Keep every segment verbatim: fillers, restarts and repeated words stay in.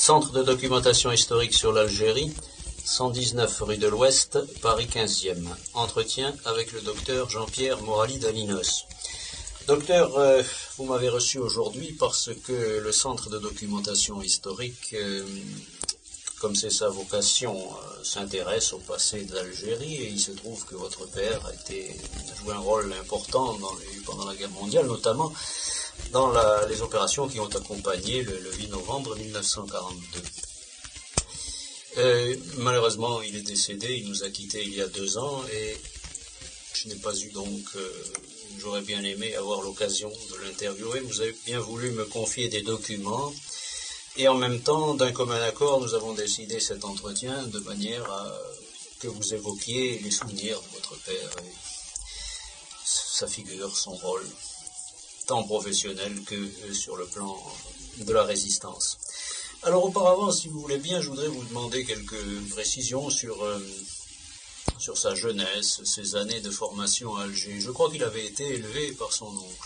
Centre de documentation historique sur l'Algérie, cent dix-neuf rue de l'Ouest, Paris quinzième. Entretien avec le docteur Jean-Pierre Morali-Daninos. Docteur, euh, vous m'avez reçu aujourd'hui parce que le Centre de documentation historique, euh, comme c'est sa vocation, euh, s'intéresse au passé de l'Algérie, et il se trouve que votre père a, été, a joué un rôle important dans les, pendant la guerre mondiale, notamment dans la, les opérations qui ont accompagné le, le huit novembre mille neuf cent quarante-deux. Euh, malheureusement, il est décédé, il nous a quittés il y a deux ans, et je n'ai pas eu donc, euh, j'aurais bien aimé avoir l'occasion de l'interviewer. Vous avez bien voulu me confier des documents, et en même temps, d'un commun accord, nous avons décidé cet entretien de manière à que vous évoquiez les souvenirs de votre père, et sa figure, son rôle, tant professionnel que sur le plan de la résistance. Alors auparavant, si vous voulez bien, je voudrais vous demander quelques précisions sur, euh, sur sa jeunesse, ses années de formation à Alger. Je crois qu'il avait été élevé par son oncle.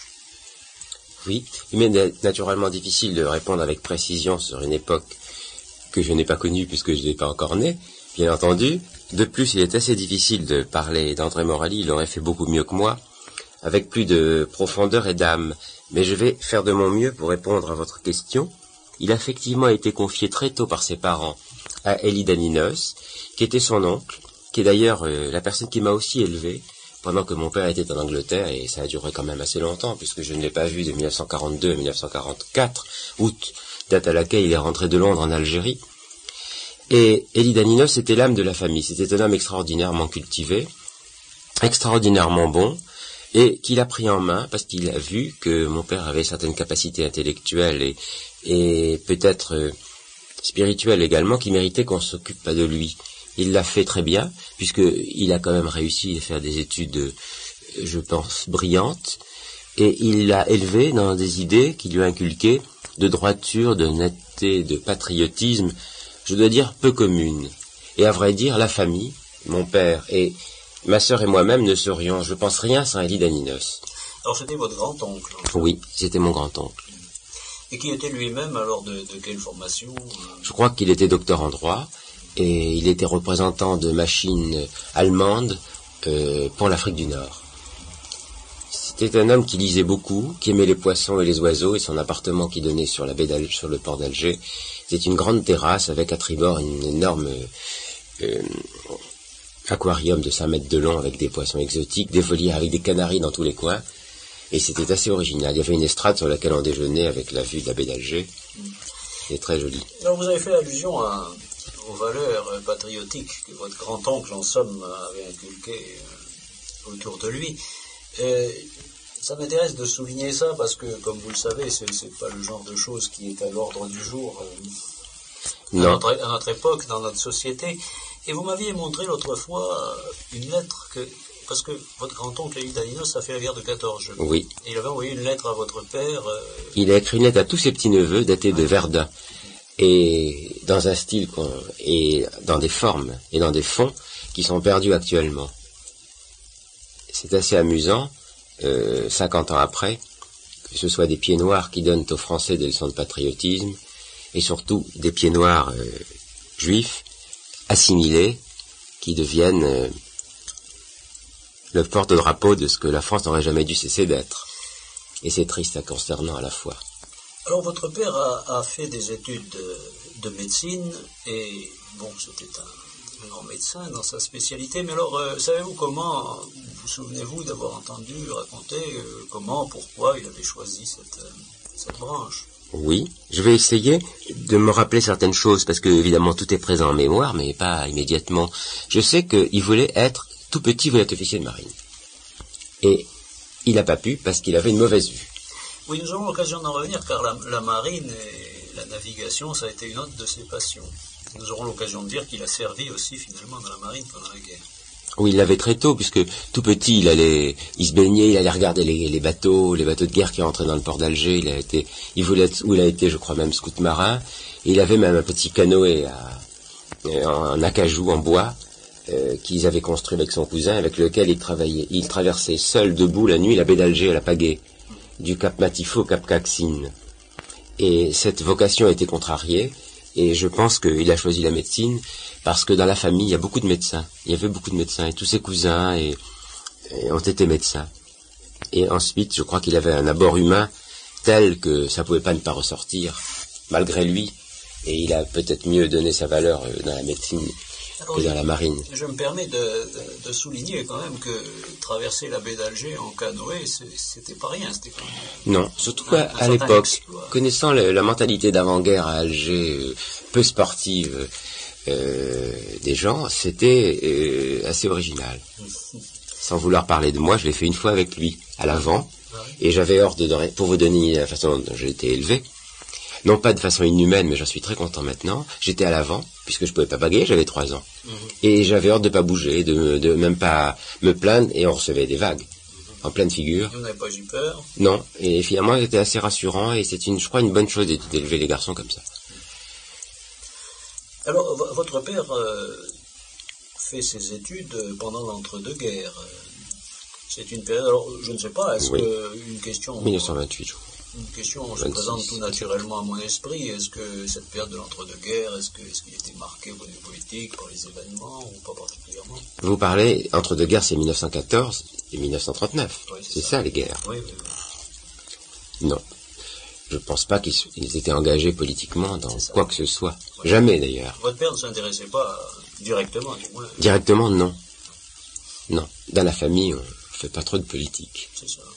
Oui, il m'est naturellement difficile de répondre avec précision sur une époque que je n'ai pas connue puisque je n'ai pas encore né, bien entendu. De plus, il est assez difficile de parler d'André Morali, il aurait fait beaucoup mieux que moi, avec plus de profondeur et d'âme. Mais je vais faire de mon mieux pour répondre à votre question. Il a effectivement été confié très tôt par ses parents à Elie Daninos, qui était son oncle, qui est d'ailleurs euh, la personne qui m'a aussi élevé, pendant que mon père était en Angleterre, et ça a duré quand même assez longtemps, puisque je ne l'ai pas vu de mille neuf cent quarante-deux à mille neuf cent quarante-quatre, août, date à laquelle il est rentré de Londres en Algérie. Et Elie Daninos était l'âme de la famille. C'était un homme extraordinairement cultivé, extraordinairement bon, et qu'il a pris en main parce qu'il a vu que mon père avait certaines capacités intellectuelles et, et peut-être euh, spirituelles également qui méritaient qu'on ne s'occupe pas de lui. Il l'a fait très bien, puisqu'il a quand même réussi à faire des études, je pense, brillantes, et il l'a élevé dans des idées qui lui ont inculqué de droiture, de netteté, de patriotisme, je dois dire peu communes. Et à vrai dire, la famille, mon père et ma sœur et moi-même ne serions, je pense, rien sans Elie Daninos. Alors c'était votre grand-oncle? Oui, c'était mon grand-oncle. Et qui était lui-même alors de, de quelle formation? Je crois qu'il était docteur en droit, et il était représentant de machines allemandes euh, pour l'Afrique du Nord. C'était un homme qui lisait beaucoup, qui aimait les poissons et les oiseaux, et son appartement qui donnait sur la baie d'Alger, sur le port d'Alger, c'était une grande terrasse avec à tribord une énorme euh, aquarium de cinq mètres de long avec des poissons exotiques, des volières avec des canaris dans tous les coins, et c'était assez original. Il y avait une estrade sur laquelle on déjeunait avec la vue de la baie d'Alger. C'était très joli. Alors vous avez fait allusion à aux valeurs patriotiques que votre grand-oncle, en somme, avait inculquées euh, autour de lui. Et ça m'intéresse de souligner ça parce que, comme vous le savez, c'est, c'est pas le genre de choses qui est à l'ordre du jour euh, à, notre, à notre époque, dans notre société. Et vous m'aviez montré l'autre fois une lettre que, parce que votre grand-oncle Elie Daninos a fait la guerre de quatorze, je crois. Oui. Et il avait envoyé une lettre à votre père. Euh... Il a écrit une lettre à tous ses petits-neveux, datée de Verdun. Et dans un style et dans des formes et dans des fonds qui sont perdus actuellement. C'est assez amusant, euh, cinquante ans après, que ce soit des pieds noirs qui donnent aux Français des leçons de patriotisme, et surtout des pieds noirs euh, juifs, assimilés, qui deviennent euh, le porte-drapeau de ce que la France n'aurait jamais dû cesser d'être. Et c'est triste et concernant à la fois. Alors votre père a, a fait des études de, de médecine, et bon, c'était un, un grand médecin dans sa spécialité, mais alors, euh, savez-vous comment, vous souvenez-vous d'avoir entendu raconter euh, comment, pourquoi il avait choisi cette, euh, cette branche? Oui, je vais essayer de me rappeler certaines choses, parce que évidemment tout est présent en mémoire, mais pas immédiatement. Je sais qu'il voulait être, tout petit, il voulait être officier de marine. Et il n'a pas pu, parce qu'il avait une mauvaise vue. Oui, nous aurons l'occasion d'en revenir, car la, la marine et la navigation, ça a été une autre de ses passions. Nous aurons l'occasion de dire qu'il a servi aussi finalement dans la marine pendant la guerre. Oui, il l'avait très tôt, puisque tout petit, il allait, il se baignait, il allait regarder les, les bateaux, les bateaux de guerre qui rentraient dans le port d'Alger. Il a été, il voulait être, où il a été, je crois même scout marin. Et il avait même un petit canoë à, en acajou, en bois, euh, qu'ils avaient construit avec son cousin, avec lequel il travaillait. Il traversait seul, debout, la nuit, la baie d'Alger à la pagaie, du cap Matifo au cap Caxine. Et cette vocation a été contrariée, Et je pense qu'il a choisi la médecine parce que dans la famille, il y a beaucoup de médecins. Il y avait beaucoup de médecins et tous ses cousins et, et ont été médecins. Et ensuite, je crois qu'il avait un abord humain tel que ça pouvait pas ne pas ressortir, malgré lui. Et il a peut-être mieux donné sa valeur dans la médecine que dans la marine. Je me permets de, de, de souligner quand même que traverser la baie d'Alger en canoë, c'était pas rien. C'était quand même non, surtout qu'à à l'époque, connaissant le, la mentalité d'avant-guerre à Alger, euh, peu sportive euh, des gens, c'était euh, assez original. Sans vouloir parler de moi, je l'ai fait une fois avec lui, à l'avant, et j'avais ordre de, pour vous donner la façon dont j'ai été élevé, non pas de façon inhumaine, mais j'en suis très content maintenant, j'étais à l'avant, puisque je pouvais pas bagayer, j'avais trois ans, mmh. et j'avais ordre de pas bouger, de, de même pas me plaindre, et on recevait des vagues, mmh. en pleine figure. Vous n'avez pas eu peur? Non, et finalement c'était assez rassurant, et c'est une, je crois, une bonne chose d'élever les garçons comme ça. Alors, votre père euh, fait ses études pendant l'entre-deux-guerres. C'est une période, alors je ne sais pas, est-ce oui. que une question... mille neuf cent vingt-huit, je crois. Une question se présente tout naturellement à mon esprit. Est-ce que cette période de l'entre-deux-guerres, est-ce que, est-ce qu'il était marqué au niveau politique par les événements ou pas particulièrement? Vous parlez, entre-deux-guerres, c'est mille neuf cent quatorze et mille neuf cent trente-neuf. Oui, c'est ça. ça les guerres. Oui, oui, oui. Non. Je ne pense pas qu'ils ils étaient engagés politiquement dans quoi que ce soit. Ouais. Jamais d'ailleurs. Votre père ne s'intéressait pas directement, du moins. Directement, non. Non. Dans la famille, on ne fait pas trop de politique. C'est ça.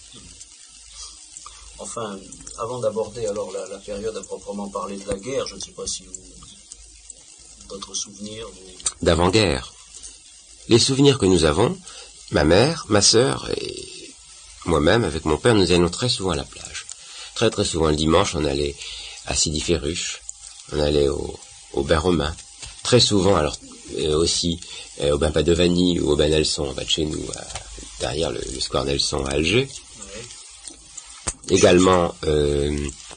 Enfin, avant d'aborder alors la, la période à proprement parler de la guerre, je ne sais pas si vous, votre souvenir... Vous... D'avant-guerre. Les souvenirs que nous avons, ma mère, ma sœur et moi-même, avec mon père, nous allions très souvent à la plage. Très très souvent le dimanche, on allait à Sidi Ferruche, on allait au, au bain romain. Très souvent, alors euh, aussi euh, au bain Padovani ou au bain Nelson, en bas de chez nous, à, derrière le, le square Nelson à Alger. Également, euh,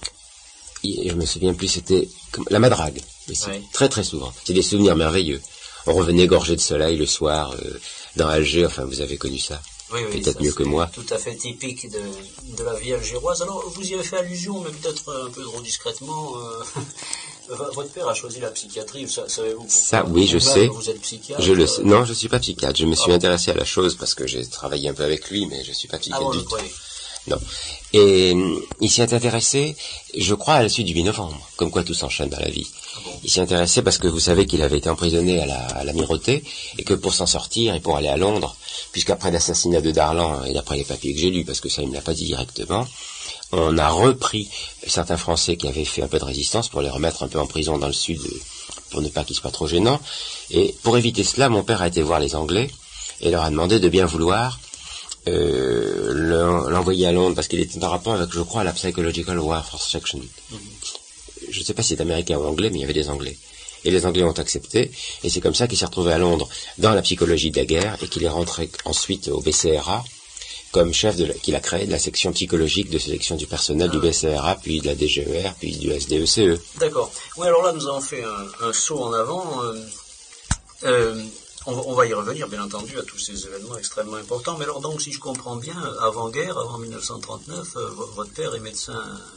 je me souviens plus, c'était la Madrague, aussi, oui. Très très souvent. C'est des souvenirs merveilleux. On revenait gorgé de soleil le soir euh, dans Alger, enfin vous avez connu ça, oui, oui, peut-être mieux que moi. Tout à fait typique de, de la vie algéroise. Alors vous y avez fait allusion, mais peut-être un peu trop discrètement. Euh, votre père a choisi la psychiatrie, savez-vous? Ça, oui, je sais. Vous êtes psychiatre? Je le sais. Non, je suis pas psychiatre. Je me suis ah. intéressé à la chose parce que j'ai travaillé un peu avec lui, mais je suis pas psychiatre ah bon, du tout. Oui. Non. Et il s'y est intéressé, je crois, à la suite du huit novembre, comme quoi tout s'enchaîne dans la vie. Ah bon. Il s'y est intéressé parce que vous savez qu'il avait été emprisonné à, la, à l'Amirauté, et que pour s'en sortir et pour aller à Londres, puisqu'après l'assassinat de Darlan, et d'après les papiers que j'ai lus, parce que ça il me l'a pas dit directement, on a repris certains Français qui avaient fait un peu de résistance pour les remettre un peu en prison dans le sud, pour ne pas qu'ils soient trop gênants. Et pour éviter cela, mon père a été voir les Anglais, et leur a demandé de bien vouloir Euh, l'envoyer à Londres parce qu'il était en rapport avec, je crois, la Psychological Warfare Section. Mm-hmm. Je ne sais pas si c'est américain ou anglais, mais il y avait des Anglais. Et les Anglais ont accepté, et c'est comme ça qu'il s'est retrouvé à Londres dans la psychologie de la guerre, et qu'il est rentré ensuite au B C R A comme chef de la, qu'il a créé de la section psychologique de sélection du personnel ah, du B C R A, puis de la D G E R, puis du S D E C E. D'accord. Oui, alors là, nous avons fait un, un saut en avant. Euh, euh, On va, on va y revenir, bien entendu, à tous ces événements extrêmement importants. Mais alors, donc, si je comprends bien, avant-guerre, avant mille neuf cent trente-neuf, euh, votre père est médecin...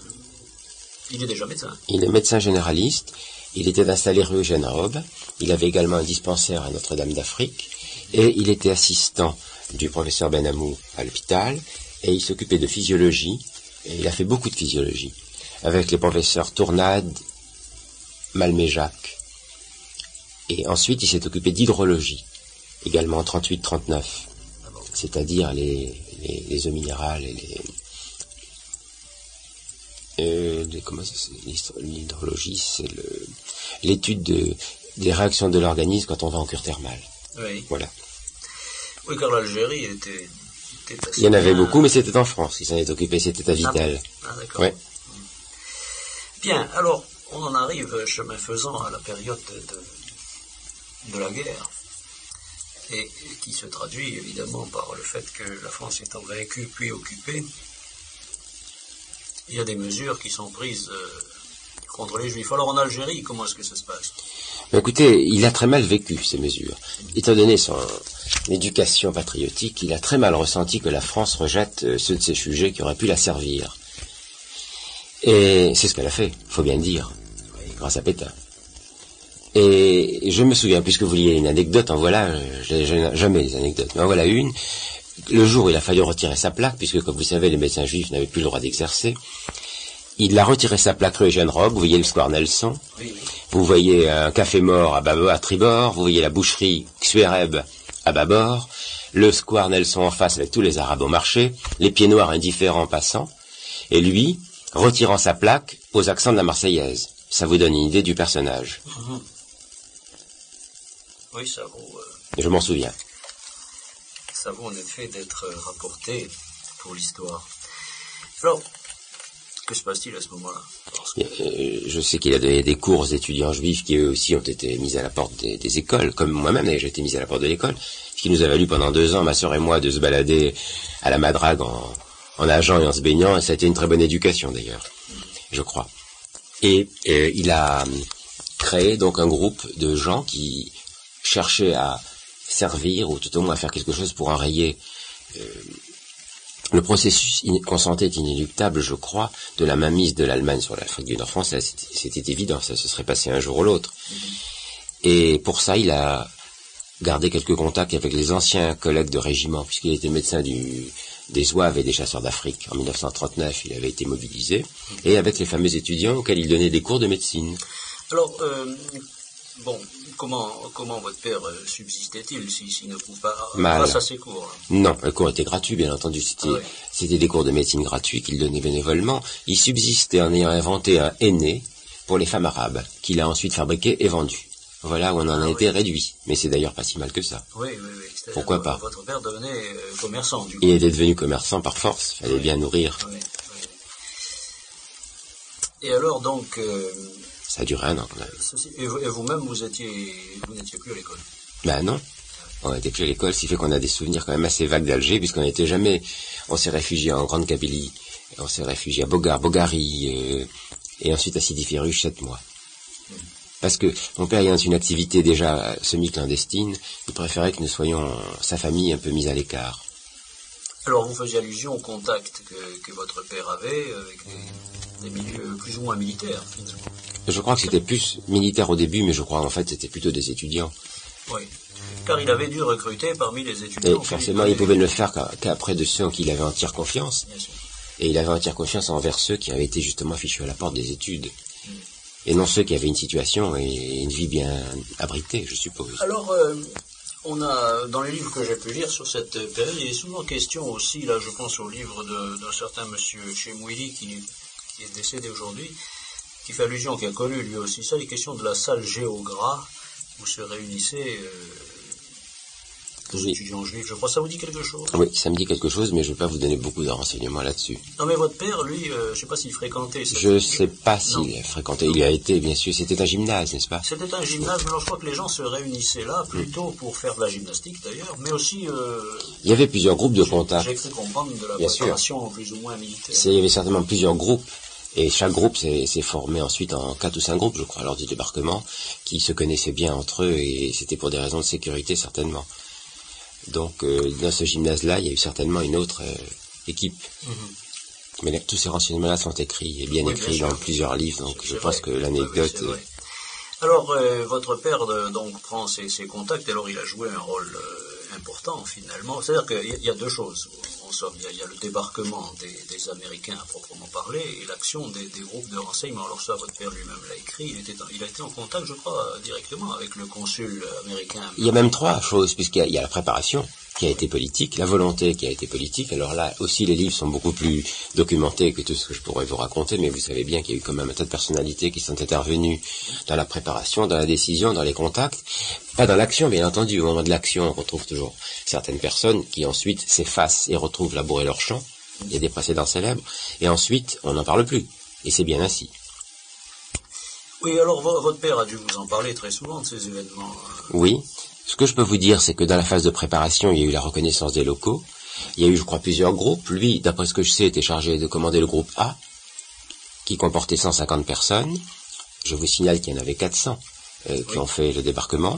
Il est déjà médecin. Il est médecin généraliste. Il était installé rue Eugène Robe. Il avait également un dispensaire à Notre-Dame d'Afrique. Et il était assistant du professeur Benamou à l'hôpital. Et il s'occupait de physiologie. Et il a fait beaucoup de physiologie. Avec les professeurs Tournade, Malméjac. Et ensuite, il s'est occupé d'hydrologie, également en trente-huit trente-neuf, ah bon. C'est-à-dire les, les, les eaux minérales et les... Euh, les comment ça, l'hydrologie, c'est le, l'étude de, des réactions de l'organisme quand on va en cure thermale. Oui. Voilà. Oui, car l'Algérie était... était assez il y en avait bien... beaucoup, mais c'était en France. Il s'en est occupé, c'était à Vitel. Ah, bon. Ah d'accord. Ouais. Bien, alors, on en arrive, chemin faisant, à la période de... de... de la guerre, et, et qui se traduit évidemment par le fait que la France étant vaincue puis occupée, il y a des mesures qui sont prises euh, contre les Juifs. Alors en Algérie, comment est-ce que ça se passe? Mais écoutez, il a très mal vécu ces mesures. Étant donné son éducation patriotique, il a très mal ressenti que la France rejette euh, ceux de ses sujets qui auraient pu la servir. Et c'est ce qu'elle a fait, faut bien le dire, grâce à Pétain. Et je me souviens, puisque vous vouliez une anecdote, en voilà, je n'ai jamais les anecdotes, mais en voilà une. Le jour où il a fallu retirer sa plaque, puisque comme vous savez, les médecins juifs n'avaient plus le droit d'exercer, il a retiré sa plaque rue Eugène Robe, vous voyez le square Nelson, oui, oui. Vous voyez un café mort à, bâbord, à tribord, vous voyez la boucherie Xuereb à bâbord, le square Nelson en face avec tous les arabes au marché, les pieds noirs indifférents passant, et lui, retirant sa plaque aux accents de la Marseillaise. Ça vous donne une idée du personnage. Mmh. Oui, ça vaut... Euh... Je m'en souviens. Ça vaut en effet d'être rapporté pour l'histoire. Alors, que se passe-t-il à ce moment-là? que... euh, Je sais qu'il a donné des cours aux étudiants juifs qui eux aussi ont été mis à la porte des, des écoles, comme moi-même j'ai été mis à la porte de l'école, ce qui nous a valu pendant deux ans, ma sœur et moi, de se balader à la Madrague en, en nageant et en se baignant, et ça a été une très bonne éducation d'ailleurs, je crois. Et euh, il a créé donc un groupe de gens qui cherchaient à servir, ou tout au moins à faire quelque chose pour enrayer euh, le processus qu'on sentait inéluctable, je crois, de la mainmise de l'Allemagne sur l'Afrique du Nord française. C'était évident, ça se serait passé un jour ou l'autre. Et pour ça, il a gardé quelques contacts avec les anciens collègues de régiment, puisqu'il était médecin du, des Zouaves et des chasseurs d'Afrique. En mille neuf cent trente-neuf, il avait été mobilisé, et avec les fameux étudiants auxquels il donnait des cours de médecine. Alors, euh, bon, comment, comment votre père subsistait-il s'il si, si ne pouvait pas, grâce à ses cours là? Non, les cours étaient gratuits, bien entendu. C'était, ah oui. C'était des cours de médecine gratuits qu'il donnait bénévolement. Il subsistait en ayant inventé un henné pour les femmes arabes, qu'il a ensuite fabriqué et vendu. Voilà où on en a ah été oui. réduit. Mais c'est d'ailleurs pas si mal que ça. Oui, oui, oui. Pourquoi pas? Votre père devenait euh, commerçant, du coup. Il était devenu commerçant par force. Il fallait oui. bien nourrir. Oui, oui. Et alors, donc... Euh, ça a duré un an, quand même. Et vous-même, vous étiez, vous n'étiez plus à l'école? Ben non. On n'était plus à l'école, ce qui fait qu'on a des souvenirs quand même assez vagues d'Alger, puisqu'on n'était jamais... On s'est réfugié en Grande Kabylie, on s'est réfugié à Bogar, Bogari, euh, et ensuite à Sidi Ferruch, sept mois. Mm. Parce que mon père ayant une activité déjà semi-clandestine, il préférait que nous soyons, sa famille, un peu mise à l'écart. Alors vous faisiez allusion au contact que, que votre père avait avec des, des milieux plus ou moins militaires, finalement. Je crois que c'était plus militaire au début, mais je crois en fait c'était plutôt des étudiants. Oui, car il avait dû recruter parmi les étudiants. Et forcément, il pouvait ne le faire qu'après de ceux en qui il avait entière confiance. Bien sûr. Et il avait entière confiance envers ceux qui avaient été justement fichus à la porte des études. Mm. Et non ceux qui avaient une situation et une vie bien abritée, je suppose. Alors, euh, on a, dans les livres que j'ai pu lire sur cette période, il est souvent question aussi, là je pense au livre d'un certain monsieur Chemouili qui, qui est décédé aujourd'hui, qui fait allusion, qui a connu lui aussi ça, il est question de la salle Géogras, où se réunissaient euh, les oui. étudiants juifs. Je crois ça vous dit quelque chose? Oui, ça me dit quelque chose, mais je ne vais pas vous donner beaucoup de renseignements là-dessus. Non, mais votre père, lui, euh, je ne sais pas s'il fréquentait... Cette... Je ne sais pas s'il fréquentait. Il y a été, bien sûr, c'était un gymnase, n'est-ce pas? C'était un gymnase, mais alors je crois que les gens se réunissaient là, plutôt mmh. pour faire de la gymnastique d'ailleurs, mais aussi... Euh, il y avait plusieurs groupes de contacts. J'ai cru comprendre de la bien préparation sûr. Plus ou moins militaire. Il y avait certainement plusieurs groupes. Et chaque groupe s'est formé ensuite en quatre ou cinq groupes, je crois, lors du débarquement, qui se connaissaient bien entre eux, et c'était pour des raisons de sécurité, certainement. Donc, euh, dans ce gymnase-là, il y a eu certainement une autre euh, équipe. Mm-hmm. Mais là, tous ces renseignements-là sont écrits, et bien oui, écrits bien dans plusieurs livres, donc je pense vrai. que l'anecdote... Oui, oui, alors, euh, votre père euh, donc prend ses, ses contacts, alors il a joué un rôle euh, important, finalement. C'est-à-dire qu'il y, y a deux choses. En somme, il y a, il y a le débarquement des, des Américains à proprement parler et l'action des, des groupes de renseignement. Alors ça, votre père lui-même l'a écrit. Il, était, il a été en contact, je crois, directement avec le consul américain. Il y a même trois choses, puisqu'il y a, il y a la préparation qui a été politique, la volonté qui a été politique. Alors là aussi, les livres sont beaucoup plus documentés que tout ce que je pourrais vous raconter, mais vous savez bien qu'il y a eu quand même un tas de personnalités qui sont intervenues dans la préparation, dans la décision, dans les contacts. Pas dans l'action, bien entendu. Au moment de l'action, on retrouve toujours certaines personnes qui ensuite s'effacent et retrouvent labourer leur champ. Il y a des précédents célèbres. Et ensuite, on n'en parle plus. Et c'est bien ainsi. Oui, alors votre père a dû vous en parler très souvent de ces événements. Oui. Ce que je peux vous dire, c'est que dans la phase de préparation, il y a eu la reconnaissance des locaux. Il y a eu, je crois, plusieurs groupes. Lui, d'après ce que je sais, était chargé de commander le groupe A, qui comportait cent cinquante personnes. Je vous signale qu'il y en avait quatre cents euh, qui oui. ont fait le débarquement.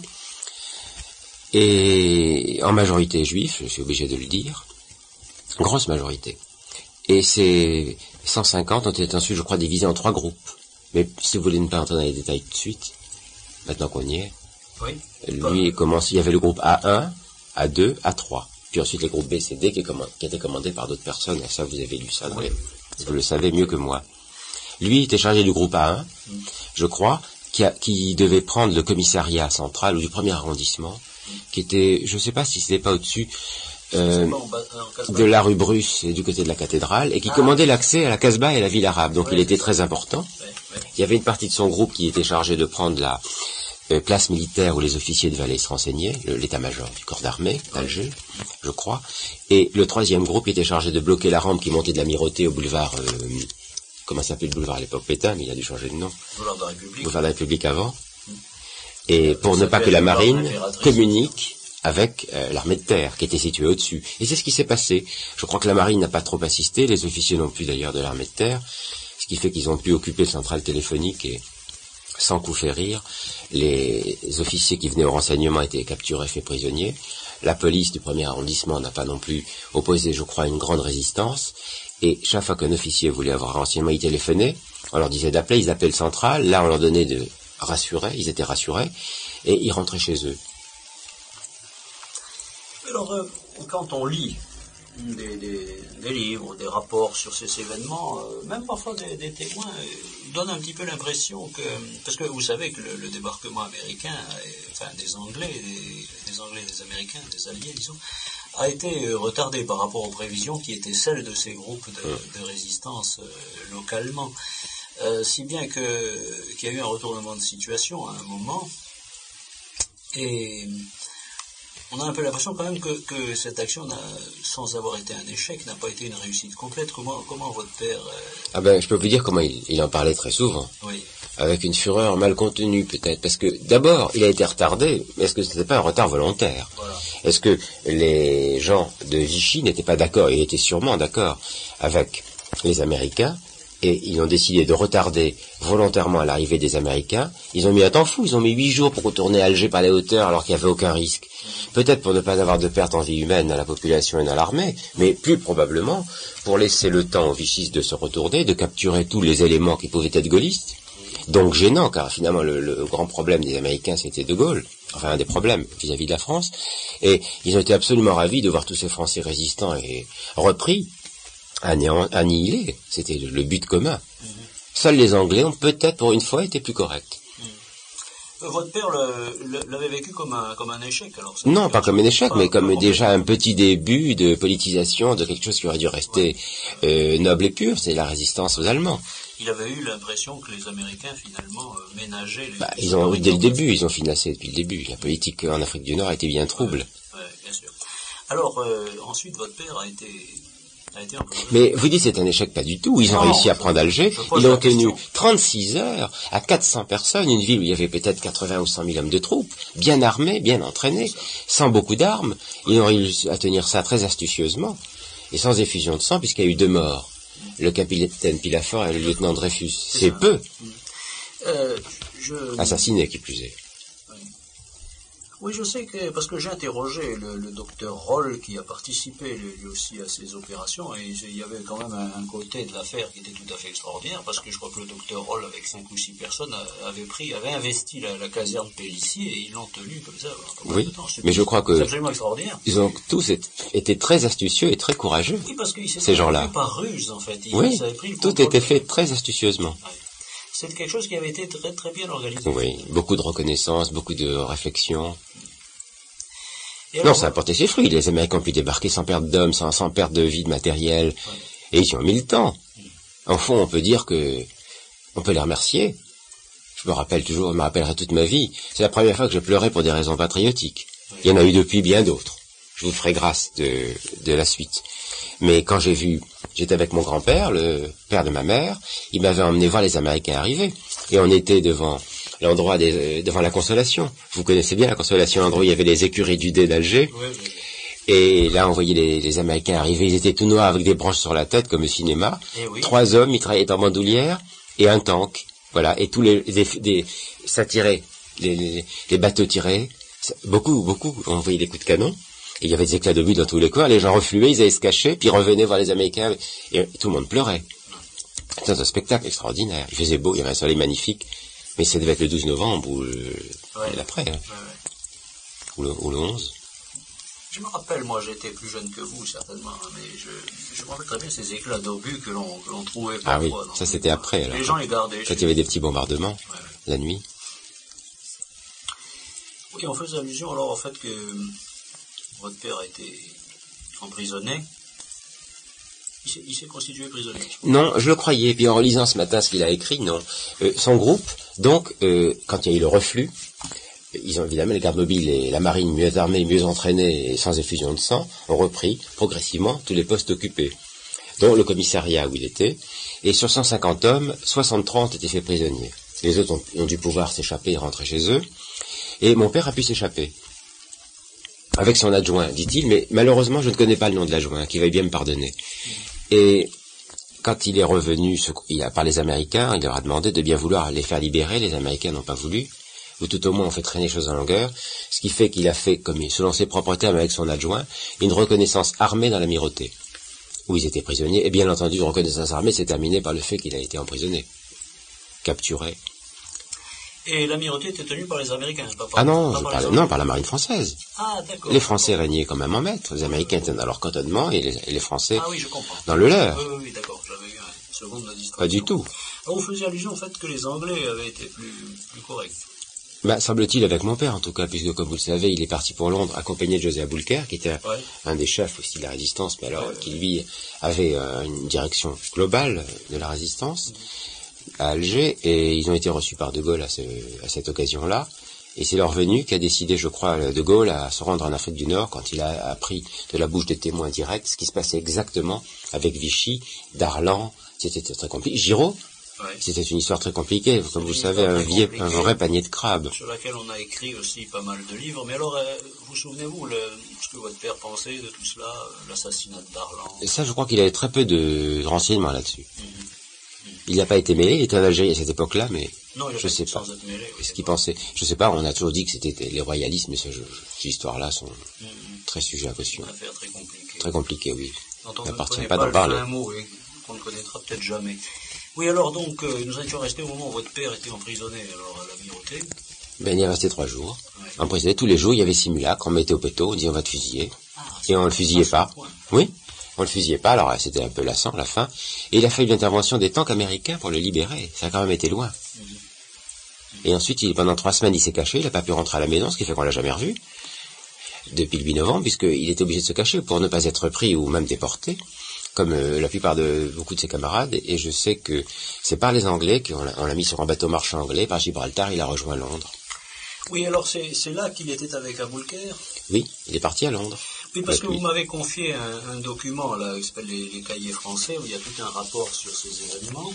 Et en majorité juifs, je suis obligé de le dire. Grosse majorité. Et ces cent cinquante ont été ensuite, je crois, divisés en trois groupes. Mais si vous voulez ne pas entrer dans les détails tout de suite... maintenant qu'on y est. Oui. Lui, commence, il y avait le groupe A un, A deux, A trois. Puis ensuite les groupes B, C, D qui, command, qui étaient commandés par d'autres personnes. Ça, vous avez lu ça, dans les, vous le savez mieux que moi. Lui était chargé du groupe A un, mm. je crois, qui, a, qui devait prendre le commissariat central ou du premier arrondissement, mm. qui était, je ne sais pas si c'était pas au-dessus euh, de la rue Bruce et du côté de la cathédrale, et qui ah. commandait l'accès à la Casbah et à la ville arabe. Donc ouais, il était très ça. important. Ouais, ouais. Il y avait une partie de son groupe qui était chargée de prendre la euh, place militaire où les officiers devaient aller se renseigner, l'état-major du corps d'armée d'Alger, je crois. Et le troisième groupe était chargé de bloquer la rampe qui montait de l'Amirauté au boulevard... Euh, comment s'appelait le boulevard à l'époque, Pétain, mais il a dû changer de nom. Boulevard de la République. Boulevard de la République avant. Mmh. Et pour ne pas que la marine communique avec euh, l'armée de terre qui était située au-dessus. Et c'est ce qui s'est passé. Je crois que la marine n'a pas trop assisté, les officiers non plus d'ailleurs de l'armée de terre, ce qui fait qu'ils ont pu occuper le central téléphonique et, sans coup férir, les officiers qui venaient au renseignement étaient capturés, faits prisonniers. La police du premier arrondissement n'a pas non plus opposé, je crois, une grande résistance. Et chaque fois qu'un officier voulait avoir un renseignement, il téléphonait, on leur disait d'appeler, ils appelaient le central, là on leur donnait de rassurer, ils étaient rassurés, et ils rentraient chez eux. Alors, euh, quand on lit des, des, des livres, des rapports sur ces événements, euh, même parfois des, des témoins, euh, donnent un petit peu l'impression que, parce que vous savez que le, le débarquement américain, euh, enfin des Anglais, des, des Anglais, des Américains, des Alliés, disons, a été retardé par rapport aux prévisions qui étaient celles de ces groupes de, de résistance euh, localement. Euh, si bien que qu'il y a eu un retournement de situation à un moment, et on a un peu l'impression quand même que, que cette action, sans avoir été un échec, n'a pas été une réussite complète. Comment, comment votre père... Euh... Ah ben, je peux vous dire comment il, il en parlait très souvent. Oui. Avec une fureur mal contenue peut-être, parce que d'abord, il a été retardé, mais est-ce que ce n'était pas un retard volontaire? Voilà. Est-ce que les gens de Vichy n'étaient pas d'accord? Ils étaient sûrement d'accord avec les Américains, et ils ont décidé de retarder volontairement l'arrivée des Américains. Ils ont mis un temps fou, ils ont mis huit jours pour retourner à Alger par les hauteurs alors qu'il n'y avait aucun risque. Peut-être pour ne pas avoir de pertes en vie humaine à la population et dans l'armée, mais plus probablement pour laisser le temps aux vichistes de se retourner, de capturer tous les éléments qui pouvaient être gaullistes. Donc gênant, car finalement le, le grand problème des Américains c'était De Gaulle, enfin un des problèmes vis-à-vis de la France, et ils ont été absolument ravis de voir tous ces Français résistants et repris, annihilés, c'était le, le but commun. Mm-hmm. Seuls les Anglais ont peut-être pour une fois été plus corrects. Mm. Votre père le, le, l'avait vécu comme un, comme un échec alors? Non, pas comme un échec, pas, mais comme déjà un petit début de politisation de quelque chose qui aurait dû rester ouais. euh, noble et pur, c'est la résistance aux Allemands. Il avait eu l'impression que les Américains, finalement, euh, ménageaient les... Bah, ils ont, dès le début, ils ont financé depuis le début. La politique en Afrique du Nord a été bien trouble. Oui, ouais, bien sûr. Alors, euh, ensuite, votre père a été... A été un peu... Mais vous dites c'est un échec, pas du tout. Ils ont non, réussi à prendre Alger. Ils ont tenu trente-six heures à quatre cents personnes, une ville où il y avait peut-être quatre-vingts ou cent mille hommes de troupes, bien armés, bien entraînés, sans beaucoup d'armes. Ils ont réussi à tenir ça très astucieusement et sans effusion de sang, puisqu'il y a eu deux morts. Le capitaine Pilafort et le lieutenant Dreyfus. C'est, c'est peu. Euh, je... Assassiné, qui plus est. Oui. oui, je sais que, parce que j'ai interrogé le, le docteur Roll, qui a participé lui aussi à ces opérations, et il y avait quand même un, un côté de l'affaire qui était tout à fait extraordinaire, parce que je crois que le docteur Roll, avec cinq ou six personnes, avait pris, avait investi la, la caserne Pélissier, et ils l'ont tenu comme ça. Comme oui, mais je crois que c'est absolument extraordinaire. Ils ont tous été très astucieux et très courageux. Oui, parce qu'ils ces gens-là. Par ruse, en fait. Ils, oui, ils avaient pris le tout était fait très astucieusement. Ouais. C'est quelque chose qui avait été très très bien organisé. Oui, beaucoup de reconnaissance, beaucoup de réflexion. Alors, non, ça a porté ses fruits. Les Américains ont pu débarquer sans perte d'hommes, sans, sans perte de vie, de matériel. Ouais. Et ils ont mis le temps. En fond, on peut dire que on peut les remercier. Je me rappelle toujours, je me rappellerai toute ma vie. C'est la première fois que je pleurais pour des raisons patriotiques. Ouais. Il y en a eu depuis bien d'autres. Je vous ferai grâce de, de la suite. Mais quand j'ai vu, j'étais avec mon grand-père, le père de ma mère, il m'avait emmené voir les Américains arriver. Et on était devant l'endroit des, devant la Consolation. Vous connaissez bien la Consolation, l'endroit où il y avait les écuries du dé d'Alger. Oui, oui. Et là, on voyait les, les Américains arriver, ils étaient tout noirs avec des branches sur la tête, comme au cinéma. Oui. Trois hommes, ils travaillaient en bandoulière, et un tank. Voilà, et tous les, les, les ça tirait, les, les, les bateaux tiraient, beaucoup, beaucoup, on voyait des coups de canon. Et il y avait des éclats de but dans tous les coins, les gens refluaient, ils allaient se cacher, puis revenaient voir les Américains, et, et tout le monde pleurait. C'était un spectacle extraordinaire. Il faisait beau, il y avait un soleil magnifique, mais ça devait être le douze novembre ou le Ouais. L'après, hein. Ouais, ouais. Ou, le, ou le onze. Je me rappelle, moi j'étais plus jeune que vous certainement, mais je, je me rappelle très bien ces éclats d'obus que l'on, que l'on trouvait parfois. Ah oui, ça c'était après. Alors, les gens les gardaient. Quand il y avait des petits bombardements, ouais, ouais. La nuit. Oui, on faisait allusion alors au fait que votre père a été emprisonné. Il s'est, il s'est constitué prisonnier. Non, je le croyais. Puis en relisant ce matin ce qu'il a écrit, non. Euh, son groupe, donc, euh, quand il y a eu le reflux, ils ont évidemment, les gardes mobiles et la marine mieux armée, mieux entraînée et sans effusion de sang, ont repris progressivement tous les postes occupés, dont le commissariat où il était. Et sur cent cinquante hommes, soixante-trois ont été faits prisonniers. Les autres ont, ont dû pouvoir s'échapper et rentrer chez eux. Et mon père a pu s'échapper. Avec son adjoint, dit-il, mais malheureusement, je ne connais pas le nom de l'adjoint, qui veuille bien me pardonner. Et quand il est revenu il a, par les Américains, il leur a demandé de bien vouloir les faire libérer. Les Américains n'ont pas voulu, ou tout au moins ont fait traîner les choses en longueur, ce qui fait qu'il a fait, comme selon ses propres termes avec son adjoint, une reconnaissance armée dans l'amirauté, où ils étaient prisonniers. Et bien entendu, une reconnaissance armée s'est terminée par le fait qu'il a été emprisonné, capturé. Et l'amirauté était tenue par les Américains, pas par, ah non, pas je par parle, non, par la marine française. Ah, d'accord. Les Français régnaient quand même en maître. Les Américains étaient dans leur cantonnement et les, et les Français ah, oui, je comprends. dans le leur. Oui, oui, oui, d'accord, j'avais eu une seconde de distraction. Pas du tout. Alors, vous faisiez allusion au fait que les Anglais avaient été plus, plus corrects. Bah, semble-t-il avec mon père en tout cas, puisque comme vous le savez, il est parti pour Londres accompagné de José Aboulker, qui était ouais. un des chefs aussi de la résistance, mais alors ouais, qui lui avait euh, une direction globale de la résistance. Mmh. à Alger, et ils ont été reçus par De Gaulle à, ce, à cette occasion-là, et c'est leur venue qu'a décidé, je crois, De Gaulle à se rendre en Afrique du Nord quand il a appris de la bouche des témoins directs ce qui se passait exactement avec Vichy, Darlan, c'était très compliqué. Giraud, ouais. C'était une histoire très compliquée, comme vous le savez, un, vieux, un vrai panier de crabes. Sur laquelle on a écrit aussi pas mal de livres, mais alors, euh, vous souvenez-vous le, ce que votre père pensait de tout cela, l'assassinat de Darlan? Et ça, je crois qu'il avait très peu de renseignements là-dessus. Mm-hmm. Il n'a pas été mêlé, il était en Algérie à cette époque-là, mais non, je ne sais pas mêlé, oui, ce qu'il pensait. Je ne sais pas, on a toujours dit que c'était les royalistes, mais ce, je, ces histoires-là sont mm-hmm. très sujets à caution. Une affaire très compliquée. Très compliquée, oui. Dont on n'appartient pas, pas d'en parler. Un mot, et qu'on ne connaîtra peut-être jamais. Oui, alors donc, euh, nous étions restés au moment où votre père était emprisonné alors, à l'amirauté. Ben, il est resté trois jours. Ouais. Emprisonné tous les jours, il y avait simulacre, on mettait au péto, on disait on va te fusiller. Ah, et on ne le fusillait pas. Oui. On le fusillait pas, alors c'était un peu lassant à la fin. Et il a fallu l'intervention des tanks américains pour le libérer. Ça a quand même été loin. Mmh. Et ensuite, il, pendant trois semaines, il s'est caché. Il n'a pas pu rentrer à la maison, ce qui fait qu'on l'a jamais revu. Depuis le huit novembre, puisqu'il était obligé de se cacher pour ne pas être pris ou même déporté, comme euh, la plupart de beaucoup de ses camarades. Et je sais que c'est par les Anglais qu'on l'a, on l'a mis sur un bateau marchand anglais. Par Gibraltar, il a rejoint Londres. Oui, alors c'est, c'est là qu'il était avec Aboulker? Oui, il est parti à Londres. Oui, parce que lui. Vous m'avez confié un, un document, là, qui s'appelle les, les cahiers français, où il y a tout un rapport sur ces événements.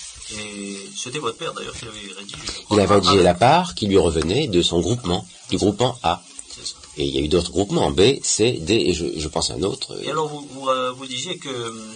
Et c'était votre père, d'ailleurs, qui l'avait rédigé. Il avait rédigé la part qui lui revenait de son groupement, du groupement A. C'est ça. Et il y a eu d'autres groupements, B, C, D, et je, je pense un autre. Et alors, vous, vous, euh, vous disiez que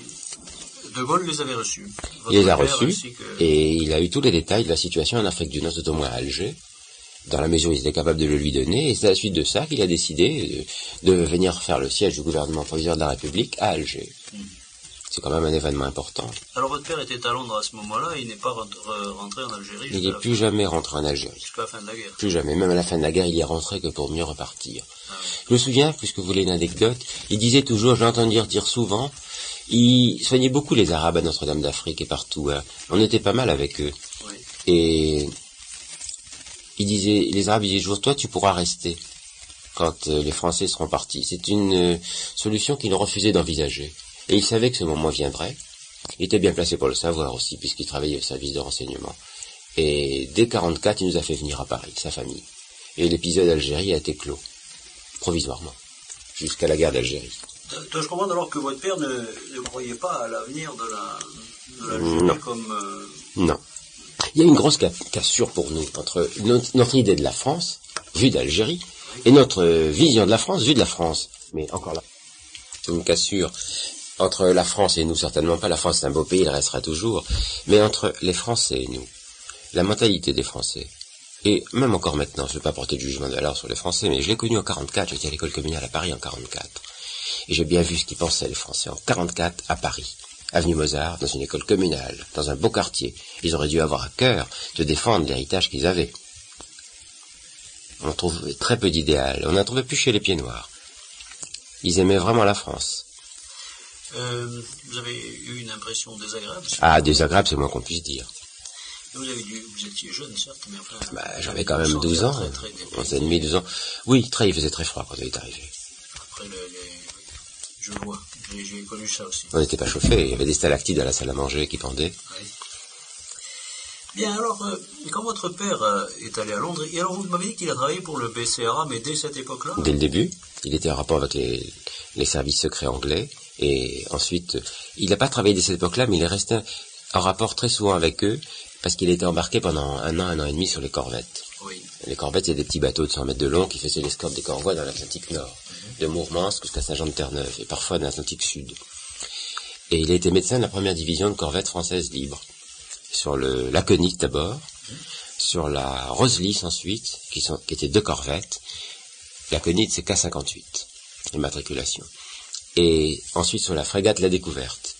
De Gaulle les avait reçus. Votre il les a reçus, que... et il a eu tous les détails de la situation en Afrique du Nord, tout au moins à Alger, dans la mesure où il était capable de le lui donner, et c'est à la suite de ça qu'il a décidé de, de venir faire le siège du gouvernement provisoire de la République à Alger. Mmh. C'est quand même un événement important. Alors votre père était à Londres à ce moment-là, il n'est pas rentré en Algérie? Il n'est plus fin... jamais rentré en Algérie. Jusqu'à la fin de la guerre? Plus jamais, même à la fin de la guerre, il y est rentré que pour mieux repartir. Ah oui. Je me souviens, puisque vous voulez une anecdote, il disait toujours, j'ai entendu dire, dire souvent, il soignait beaucoup les Arabes à Notre-Dame d'Afrique et partout. Hein. On était pas mal avec eux. Oui. Et... il disait, les Arabes disaient toujours, toi tu pourras rester quand euh, les Français seront partis. C'est une euh, solution qu'il refusait d'envisager. Et il savait que ce moment viendrait. Il était bien placé pour le savoir aussi, puisqu'il travaillait au service de renseignement. Et dès quarante-quatre, il nous a fait venir à Paris, sa famille. Et l'épisode Algérie a été clos, provisoirement, jusqu'à la guerre d'Algérie. Je comprends alors que votre père ne, ne croyait pas à l'avenir de, la, de l'Algérie non. comme... Euh... Non. Il y a une grosse cassure pour nous entre notre, notre idée de la France, vue d'Algérie, et notre vision de la France, vue de la France. Mais encore là, une cassure entre la France et nous, certainement pas. La France est un beau pays, il restera toujours. Mais entre les Français et nous, la mentalité des Français, et même encore maintenant, je ne vais pas porter de jugement de valeur sur les Français, mais je l'ai connu en quarante-quatre, j'étais à l'école communale à Paris en quarante-quatre. Et j'ai bien vu ce qu'ils pensaient les Français en quarante-quatre à Paris. Avenue Mozart, dans une école communale, dans un beau quartier. Ils auraient dû avoir à cœur de défendre l'héritage qu'ils avaient. On trouve très peu d'idéal. On n'en trouvait plus chez les Pieds Noirs. Ils aimaient vraiment la France. Euh, vous avez eu une impression désagréable? Ah, désagréable, c'est moins qu'on puisse dire. Vous, avez dû, vous étiez jeune, certes, mais enfin... Bah, j'avais quand même douze ans, onze et demi, douze ans. Oui, très, il faisait très froid quand on est arrivé. Après, le, les, je vois, j'ai connu ça aussi. On n'était pas chauffé, il y avait des stalactites à la salle à manger qui pendaient. Oui. Bien, alors, euh, quand votre père euh, est allé à Londres, et alors vous m'avez dit qu'il a travaillé pour le B C R A, mais dès cette époque-là? Dès le début, il était en rapport avec les, les services secrets anglais, et ensuite, il n'a pas travaillé dès cette époque-là, mais il est resté en rapport très souvent avec eux, parce qu'il était embarqué pendant un an, un an et demi sur les corvettes. Oui. Les corvettes, c'est des petits bateaux de cent mètres de long qui faisaient l'escorte des convois dans l'Atlantique Nord, mm-hmm. de Mourmansk jusqu'à Saint-Jean-de-Terre-Neuve, et parfois dans l'Atlantique Sud. Et il a été médecin de la première division de corvettes françaises libres, sur le l'Aconit d'abord, mm-hmm. sur la Roselys ensuite, qui, sont, qui étaient deux corvettes. L'Aconit, c'est K cinquante-huit, l'immatriculation. Et ensuite sur la frégate La Découverte.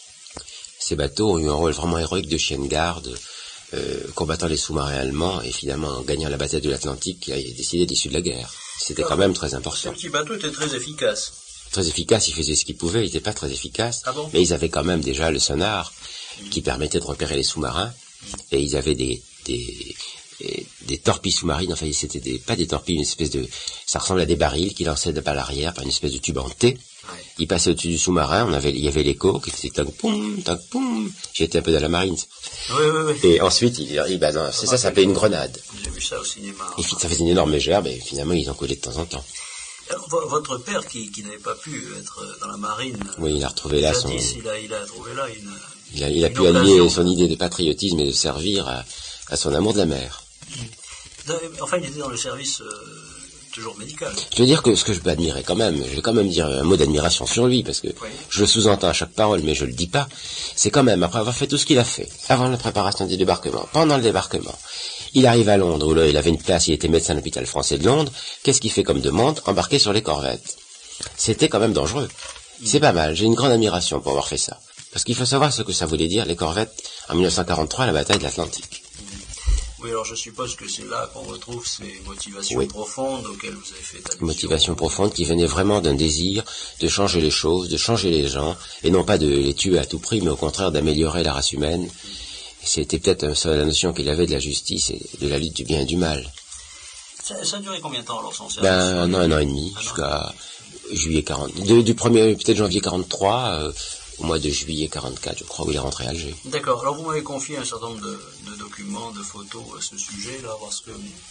Ces bateaux ont eu un rôle vraiment héroïque de chien de garde, euh, combattant les sous-marins allemands et finalement en gagnant la bataille de l'Atlantique qui a décidé d'issue de la guerre. C'était quand même très important. Ces petits bateaux étaient très efficaces. Très efficaces, ils faisaient ce qu'ils pouvaient, ils n'étaient pas très efficaces, ah bon mais ils avaient quand même déjà le sonar mmh. qui permettait de repérer les sous-marins, mmh. et ils avaient des, des, des, des torpilles sous-marines, enfin c'était des, pas des torpilles, une espèce de, ça ressemble à des barils qui lançaient de par l'arrière par une espèce de tube en T. Ouais. Ils passaient au-dessus du sous-marin, on avait, il y avait l'écho qui faisait tank poum, tank poum. J'étais un peu dans la marine. Oui, oui, oui. Et ensuite, il, il bah non, c'est ça, ça s'appelait une grenade. J'ai vu ça au cinéma. Et ça faisait une énorme gerbe, et finalement, ils en collaient de temps en temps. Alors, votre père, qui, qui n'avait pas pu être dans la marine, oui, il a retrouvé là son... il a, il a trouvé là une... Il a, il a une pu occasion. allier son idée de patriotisme et de servir à, à son amour de la mer. Enfin, il était dans le service... Euh... toujours médical. Je veux dire que ce que je peux admirer quand même, je vais quand même dire un mot d'admiration sur lui, parce que oui. je le sous-entends à chaque parole, mais je le dis pas, c'est quand même, après avoir fait tout ce qu'il a fait, avant la préparation du débarquement, pendant le débarquement, il arrive à Londres, où là, il avait une place, il était médecin à l'hôpital français de Londres, qu'est-ce qu'il fait comme demande? Embarquer sur les corvettes. C'était quand même dangereux. Mmh. C'est pas mal, j'ai une grande admiration pour avoir fait ça. Parce qu'il faut savoir ce que ça voulait dire, les corvettes, en mille neuf cent quarante-trois, la bataille de l'Atlantique. Oui, alors je suppose que c'est là qu'on retrouve ces motivations oui. profondes auxquelles vous avez fait allusion. Motivations profondes qui venaient vraiment d'un désir de changer les choses, de changer les gens, et non pas de les tuer à tout prix, mais au contraire d'améliorer la race humaine. C'était peut-être ça, la notion qu'il avait de la justice et de la lutte du bien et du mal. Ça, ça a duré combien de temps alors son service? Ben, un an, un an et demi, jusqu'à juillet quarante, de, du premier, peut-être janvier quarante-trois, euh, au mois de juillet quarante-quatre, je crois, où il est rentré à Alger. D'accord. Alors vous m'avez confié un certain nombre de, de documents, de photos à ce sujet-là, parce que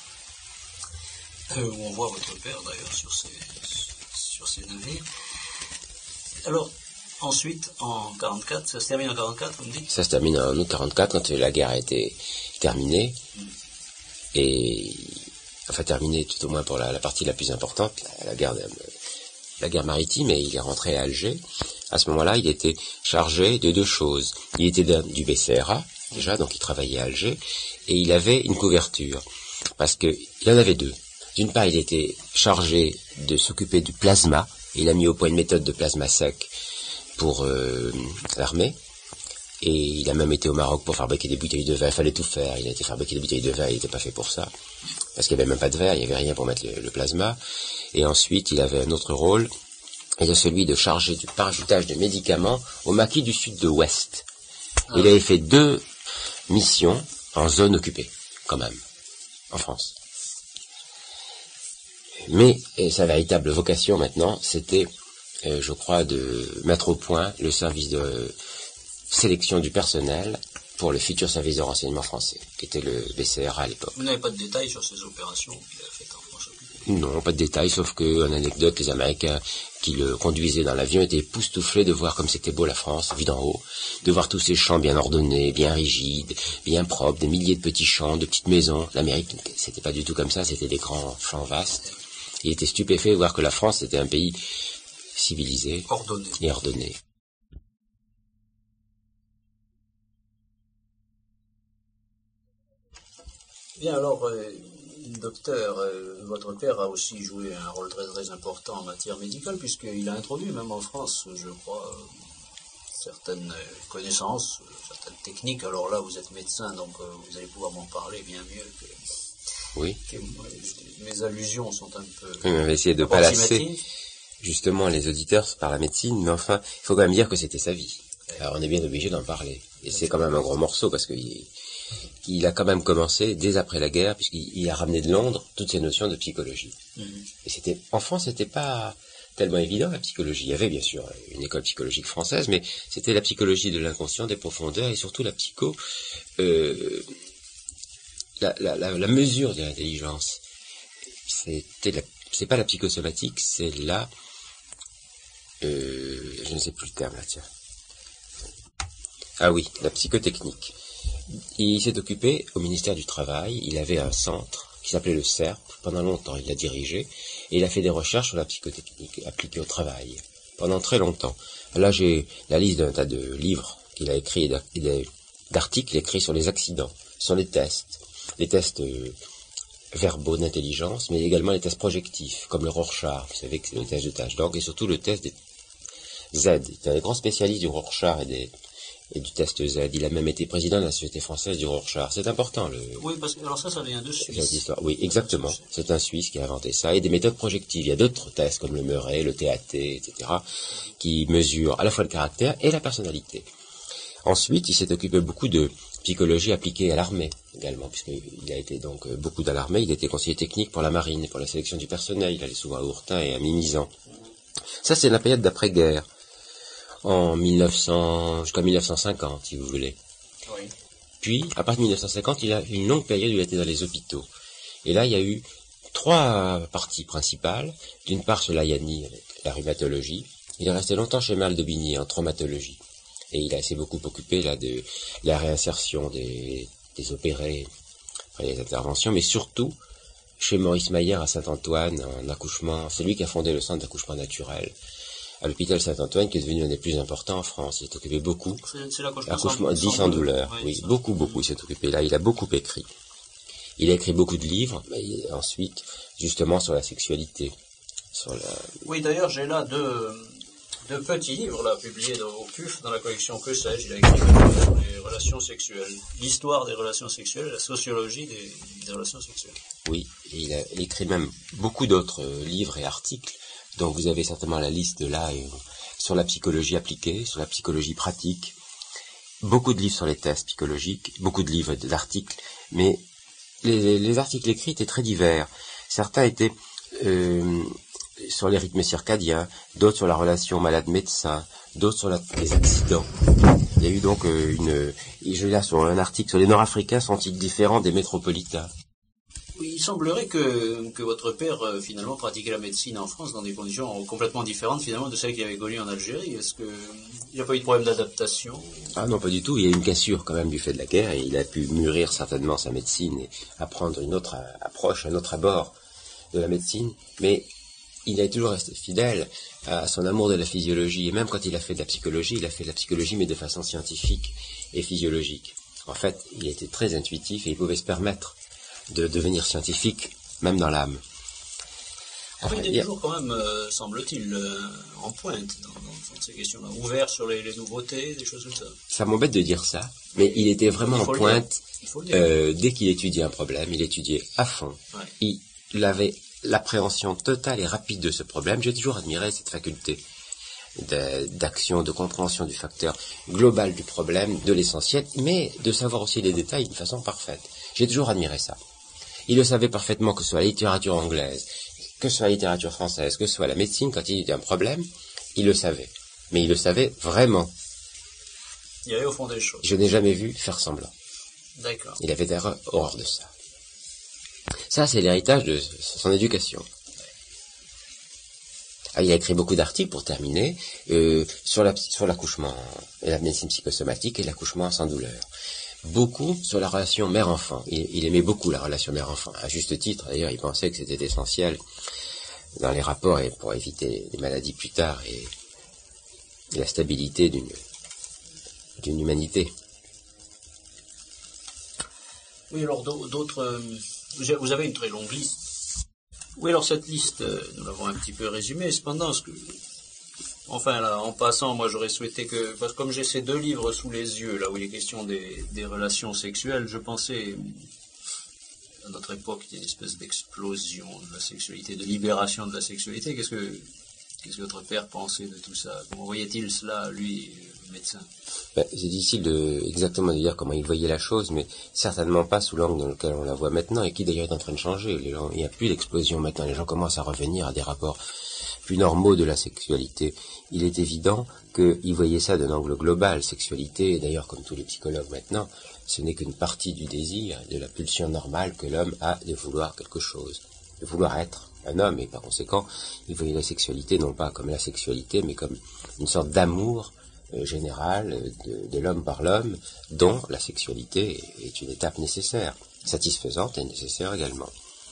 euh, où on voit votre père d'ailleurs sur ces sur ces navires. Alors ensuite, en quarante-quatre, ça se termine en quarante-quatre, vous me dites? Ça se termine en août quarante-quatre, quand la guerre a été terminée, mm. et enfin terminée tout au moins pour la, la partie la plus importante, la, la guerre de, la guerre maritime, et il est rentré à Alger. À ce moment-là, il était chargé de deux choses. Il était du B C R A, déjà, donc il travaillait à Alger, et il avait une couverture, parce que il en avait deux. D'une part, il était chargé de s'occuper du plasma, il a mis au point une méthode de plasma sec pour euh, l'armée, et il a même été au Maroc pour fabriquer des bouteilles de verre, il fallait tout faire, il a été fabriquer des bouteilles de verre, il n'était pas fait pour ça, parce qu'il n'y avait même pas de verre, il n'y avait rien pour mettre le, le plasma, et ensuite, il avait un autre rôle, et de celui de charger du parachutage de médicaments au maquis du sud de Ouest. Ah. Il avait fait deux missions en zone occupée, quand même, en France. Mais et sa véritable vocation maintenant, c'était, euh, je crois, de mettre au point le service de sélection du personnel pour le futur service de renseignement français, qui était le B C R A à l'époque. Vous n'avez pas de détails sur ces opérations qu'il a faites en France occupée? Non, pas de détails, sauf que, en anecdote, les Américains qui le conduisaient dans l'avion étaient époustouflés de voir comme c'était beau la France, vue d'en haut, de voir tous ces champs bien ordonnés, bien rigides, bien propres, des milliers de petits champs, de petites maisons. L'Amérique, c'était pas du tout comme ça, c'était des grands champs vastes. Il était stupéfait de voir que la France était un pays civilisé ordonné. et ordonné. Bien, alors, euh, docteur, euh, votre père a aussi joué un rôle très très important en matière médicale, puisqu'il a introduit, même en France, je crois, euh, certaines connaissances, euh, certaines techniques. Alors là, vous êtes médecin, donc euh, vous allez pouvoir m'en parler bien mieux que, Oui. Que, mes allusions sont un peu... Oui, on va essayer de placer justement les auditeurs par la médecine, mais enfin, il faut quand même dire que c'était sa vie. Alors on est bien obligé d'en parler. Et c'est quand même un gros morceau, parce qu'il il a quand même commencé dès après la guerre, puisqu'il il a ramené de Londres toutes ces notions de psychologie. Mmh. Et c'était, en France, c'était pas tellement évident, la psychologie. Il y avait bien sûr une école psychologique française, mais c'était la psychologie de l'inconscient, des profondeurs, et surtout la psycho, euh, la, la, la, la mesure de l'intelligence. C'était la, c'est pas la psychosomatique, c'est la, euh, je ne sais plus le terme là, tiens. Ah oui, la psychotechnique. Il s'est occupé au ministère du Travail, il avait un centre qui s'appelait le C E R P, pendant longtemps il l'a dirigé, et il a fait des recherches sur la psychotechnique appliquée au travail, pendant très longtemps. Là j'ai la liste d'un tas de livres qu'il a écrits, et d'articles écrits sur les accidents, sur les tests, les tests euh, verbaux d'intelligence, mais également les tests projectifs, comme le Rorschach, vous savez que c'est le test de tâche d'orgue, et surtout le test des Z. Il est un grand spécialiste du Rorschach et des et du test Z. Il a même été président de la Société française du Rorschach. C'est important. Le... Oui, parce que alors ça, ça vient de Suisse. Oui, exactement. C'est un Suisse qui a inventé ça. Et des méthodes projectives. Il y a d'autres tests comme le Murray, le T A T, et cetera, qui mesurent à la fois le caractère et la personnalité. Ensuite, il s'est occupé beaucoup de psychologie appliquée à l'armée également, puisqu'il a été donc beaucoup dans l'armée. Il était conseiller technique pour la marine, pour la sélection du personnel. Il allait souvent à Ourtin et à Mimizan. Ça, c'est la période d'après-guerre. En mille neuf cents, jusqu'en mille neuf cent cinquante, si vous voulez. Oui. Puis, à partir de mille neuf cent cinquante, il y a une longue période où il a été dans les hôpitaux. Et là, il y a eu trois parties principales. D'une part, chez Layani, avec la rhumatologie. Il est resté longtemps chez Mal-Daubigny, en traumatologie. Et il a s'est beaucoup occupé, là, de la réinsertion des, des opérés, enfin, les interventions, mais surtout, chez Maurice Mayer à Saint-Antoine, en accouchement. C'est lui qui a fondé le centre d'accouchement naturel à l'hôpital Saint-Antoine, qui est devenu un des plus importants en France. Il s'est occupé beaucoup. C'est l'accouchement accouchement dit sans douleur. Oui, oui beaucoup, beaucoup. Il s'est occupé là. Il a beaucoup écrit. Il a écrit beaucoup de livres, mais ensuite, justement, sur la sexualité. Sur la... Oui, d'ailleurs, j'ai là deux, deux petits livres, là, publiés au P U F, dans la collection Que sais-je. Il a écrit sur les relations sexuelles. L'histoire des relations sexuelles, la sociologie des, des relations sexuelles. Oui, et il a écrit même beaucoup d'autres euh, livres et articles. Donc vous avez certainement la liste là euh, sur la psychologie appliquée, sur la psychologie pratique, beaucoup de livres sur les tests psychologiques, beaucoup de livres d'articles, mais les, les articles écrits étaient très divers. Certains étaient euh, sur les rythmes circadiens, d'autres sur la relation malade-médecin, d'autres sur la, les accidents. Il y a eu donc euh, une... Je vais là sur un article sur les Nord-Africains sont-ils différents des métropolitains? Il semblerait que, que votre père, euh, finalement, pratiquait la médecine en France dans des conditions complètement différentes, finalement, de celles qu'il avait connues en Algérie. Est-ce que il n'y a pas eu de problème d'adaptation? Ah non, pas du tout. Il y a eu une cassure, quand même, du fait de la guerre, et il a pu mûrir certainement sa médecine et apprendre une autre approche, un autre abord de la médecine. Mais il a toujours resté fidèle à son amour de la physiologie. Et même quand il a fait de la psychologie, il a fait de la psychologie, mais de façon scientifique et physiologique. En fait, il était très intuitif et il pouvait se permettre de devenir scientifique, même dans l'âme. Enfin, il est a... toujours quand même, euh, semble-t-il, euh, en pointe dans, dans, dans ces questions-là, ouvert sur les, les nouveautés, des choses comme ça. Ça m'embête de dire ça, mais il était vraiment il en pointe euh, dès qu'il étudiait un problème, il étudiait à fond. Ouais. Il, il avait l'appréhension totale et rapide de ce problème. J'ai toujours admiré cette faculté de, d'action, de compréhension du facteur global du problème, de l'essentiel, mais de savoir aussi les détails d'une façon parfaite. J'ai toujours admiré ça. Il le savait parfaitement, que ce soit la littérature anglaise, que ce soit la littérature française, que ce soit la médecine, quand il y avait un problème, il le savait. Mais il le savait vraiment. Il allait au fond des choses. Je n'ai jamais vu faire semblant. D'accord. Il avait horreur de ça. Ça, c'est l'héritage de son éducation. Ah, il a écrit beaucoup d'articles, pour terminer, euh, sur, la, sur l'accouchement, et la médecine psychosomatique et l'accouchement sans douleur. Beaucoup sur la relation mère-enfant. Il, il aimait beaucoup la relation mère-enfant. À juste titre, d'ailleurs, il pensait que c'était essentiel dans les rapports et pour éviter les maladies plus tard et, et la stabilité d'une, d'une humanité. Oui, alors d'autres... Euh, vous avez une très longue liste. Oui, alors cette liste, euh, nous l'avons un petit peu résumée. Cependant, ce que... Enfin, là, en passant, moi, j'aurais souhaité que... Parce que comme j'ai ces deux livres sous les yeux, là où il est question des, des relations sexuelles, je pensais à notre époque, il y a une espèce d'explosion de la sexualité, de libération de la sexualité. Qu'est-ce que, qu'est-ce que votre père pensait de tout ça? Comment voyait-il cela, lui, le médecin? Ben, c'est difficile de, exactement de dire comment il voyait la chose, mais certainement pas sous l'angle dans lequel on la voit maintenant, et qui d'ailleurs est en train de changer. Les gens, il n'y a plus d'explosion maintenant, les gens commencent à revenir à des rapports plus normaux de la sexualité. Il est évident qu'il voyait ça d'un angle global. Sexualité, et d'ailleurs comme tous les psychologues maintenant, ce n'est qu'une partie du désir, de la pulsion normale que l'homme a de vouloir quelque chose, de vouloir être un homme, et par conséquent, il voyait la sexualité non pas comme la sexualité, mais comme une sorte d'amour euh, général de, de l'homme par l'homme, dont la sexualité est une étape nécessaire, satisfaisante et nécessaire également.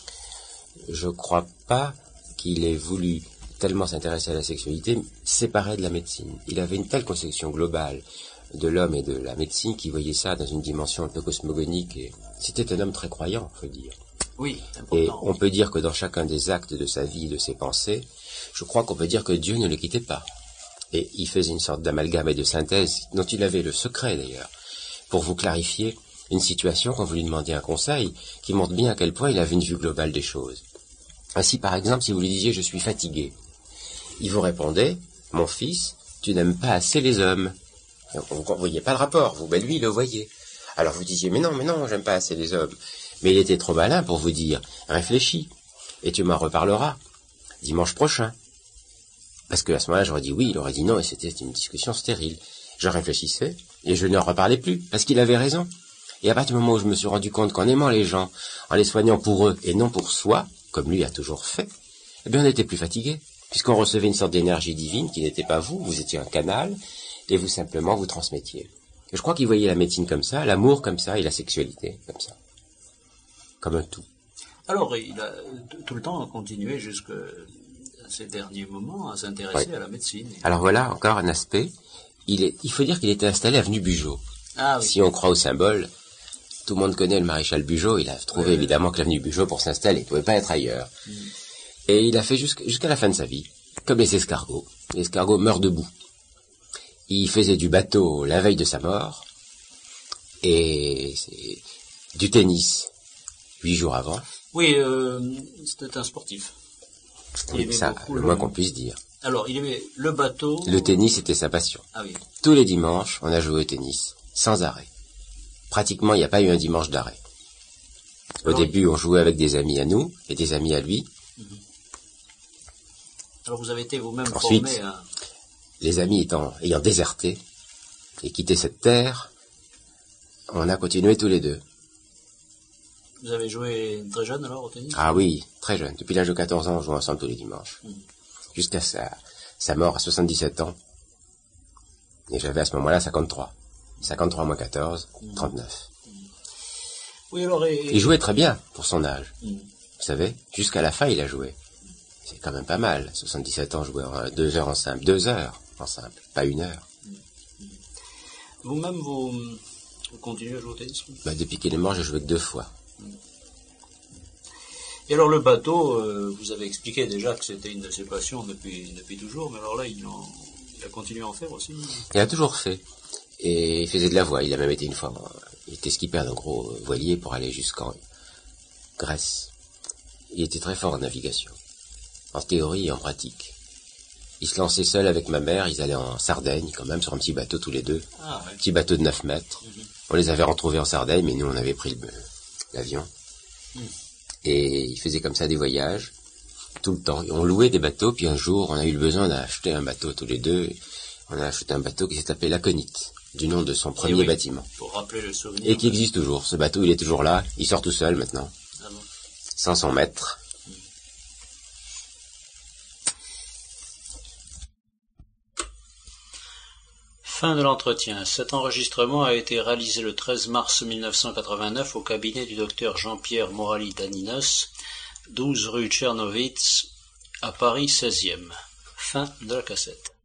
Je ne crois pas qu'il ait voulu tellement s'intéresser à la sexualité séparée de la médecine. Il avait une telle conception globale de l'homme et de la médecine qui voyait ça dans une dimension un peu cosmogonique, et c'était un homme très croyant, faut dire. Oui, important. Et on peut dire que dans chacun des actes de sa vie, de ses pensées, je crois qu'on peut dire que Dieu ne le quittait pas. Et il faisait une sorte d'amalgame et de synthèse, dont il avait le secret d'ailleurs, pour vous clarifier une situation quand vous lui demandiez un conseil, qui montre bien à quel point il avait une vue globale des choses. Ainsi, par exemple, si vous lui disiez « je suis fatigué », il vous répondait « mon fils, tu n'aimes pas assez les hommes ». Vous ne voyez pas le rapport, vous, ben lui, il le voyait. Alors vous disiez, mais non, mais non, j'aime pas assez les hommes. Mais il était trop malin pour vous dire, réfléchis, et tu m'en reparleras, dimanche prochain. Parce que à ce moment-là, j'aurais dit oui, il aurait dit non, et c'était une discussion stérile. Je réfléchissais, et je ne leur reparlais plus, parce qu'il avait raison. Et à partir du moment où je me suis rendu compte qu'en aimant les gens, en les soignant pour eux, et non pour soi, comme lui a toujours fait, eh bien on n'était plus fatigué, puisqu'on recevait une sorte d'énergie divine qui n'était pas vous, vous étiez un canal, et vous simplement vous transmettiez. Et je crois qu'il voyait la médecine comme ça, l'amour comme ça, et la sexualité comme ça. Comme un tout. Alors, il a tout le temps continué jusqu'à ces derniers moments à s'intéresser oui. à la médecine. Alors voilà, encore un aspect. Il, est, il faut dire qu'il était installé avenue Bugeaud. Ah, oui. Si on croit au symbole, tout le monde connaît le maréchal Bugeaud, il a trouvé oui, évidemment oui. que l'avenue Bugeaud pour s'installer, il ne pouvait pas être ailleurs. Mm. Et il a fait jusqu'à, jusqu'à la fin de sa vie, comme les escargots. Les escargots meurent debout. Il faisait du bateau la veille de sa mort, et c'est du tennis huit jours avant. Oui, euh, c'était un sportif. Oui, ça, le, le moins qu'on puisse dire. Alors, il aimait le bateau... Le tennis était sa passion. Ah oui. Tous les dimanches, on a joué au tennis, sans arrêt. Pratiquement, il n'y a pas eu un dimanche d'arrêt. Au Alors, début, on jouait avec des amis à nous, et des amis à lui. Alors, vous avez été vous-même Ensuite, formé à... les amis étant, ayant déserté et quitté cette terre, on a continué tous les deux. Vous avez joué très jeune alors au tennis? Ah oui, très jeune. Depuis l'âge de quatorze ans, on jouait ensemble tous les dimanches. Mmh. Jusqu'à sa, sa mort à soixante-dix-sept ans. Et j'avais à ce moment-là cinquante-trois. cinquante-trois moins quatorze, mmh. trente-neuf. Mmh. Oui, alors et... Il jouait très bien pour son âge. Mmh. Vous savez, jusqu'à la fin, il a joué. C'est quand même pas mal. soixante-dix-sept ans, jouer en deux heures en simple. Deux heures en simple, pas une heure. Vous-même, vous, vous continuez à jouer au tennis? Bah, depuis qu'il est mort, j'ai joué que deux fois. Et alors le bateau, euh, vous avez expliqué déjà que c'était une de ses passions depuis, depuis toujours, mais alors là, il, en, il a continué à en faire aussi? Il a toujours fait. Et il faisait de la voile. Il a même été une fois, il était skipper d'un gros voilier pour aller jusqu'en Grèce. Il était très fort en navigation. En théorie et en pratique. Il se lançait seul avec ma mère, ils allaient en Sardaigne, quand même, sur un petit bateau tous les deux. Ah, ouais. Petit bateau de neuf mètres. Mm-hmm. On les avait retrouvés en Sardaigne, mais nous, on avait pris le, l'avion. Mm. Et il faisait comme ça des voyages, tout le temps. Et on louait des bateaux, puis un jour, on a eu le besoin d'acheter un bateau tous les deux. On a acheté un bateau qui s'est appelé l'Aconite, du nom de son premier oui, bâtiment. Pour rappeler le souvenir. Et qui existe toujours. Ce bateau, il est toujours là. Il sort tout seul, maintenant. Ah bon. cinq cents mètres. Fin de l'entretien. Cet enregistrement a été réalisé le treize mars mille neuf cent quatre-vingt-neuf au cabinet du docteur Jean-Pierre Morali-Daninos, douze rue Tchernovitz, à Paris seizième. Fin de la cassette.